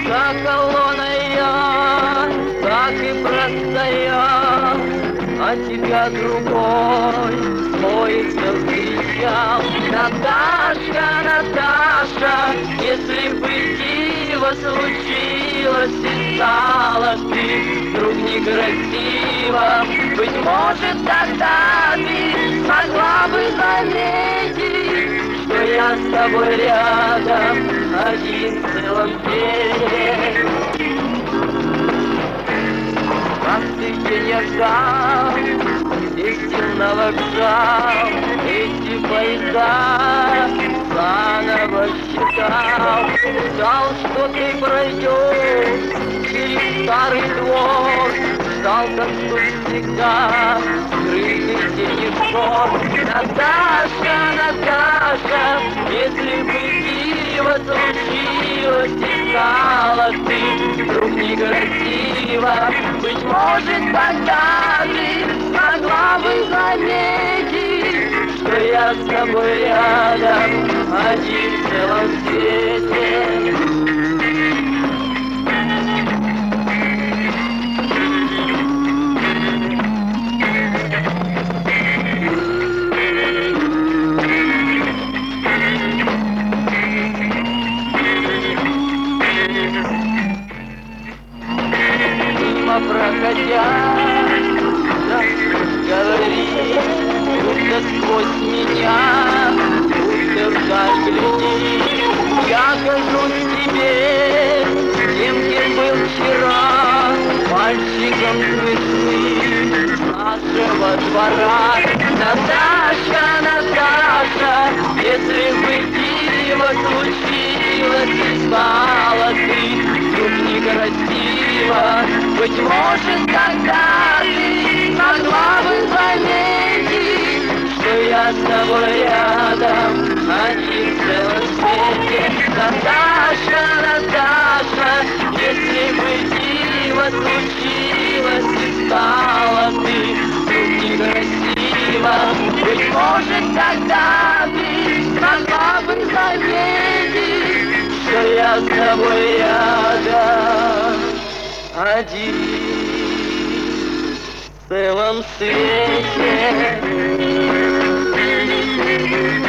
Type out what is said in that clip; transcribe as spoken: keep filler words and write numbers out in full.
Как колонная, так и простоял, а тебя другой поездом встречал. Наташка, Наташа, если бы диво случилось и стала ты вдруг некрасива, быть может, тогда ты смогла бы заметить, что я с тобой рядом один в целом свете. Как ты день ждал, ездил на вокзал, эти поезда заново считал. Ждал, что ты пройдешь через старый двор, ждал, как тут всегда скрытый тени шор. Наташа, Наташа, если бы диво случилось и стала ты вдруг некрасива, быть может, тогда ты могла бы заметить, что я с тобой рядом один в целом свете. Проходя, да, говори, будто сквозь меня, будто вдаль гляди. Я кажусь тебе тем, кем был вчера, мальчиком с весны нашего двора. Наташа, Наташа, если бы диво случилось и стала ты вдруг некрасива, быть может, тогда ты могла бы заметить, что я с тобой рядом один в целом свете. Наташа, Наташа, если бы диво случилось и стала ты вдруг некрасива, быть может, тогда ты могла бы заметить, что я с тобой рядом один в целом свете.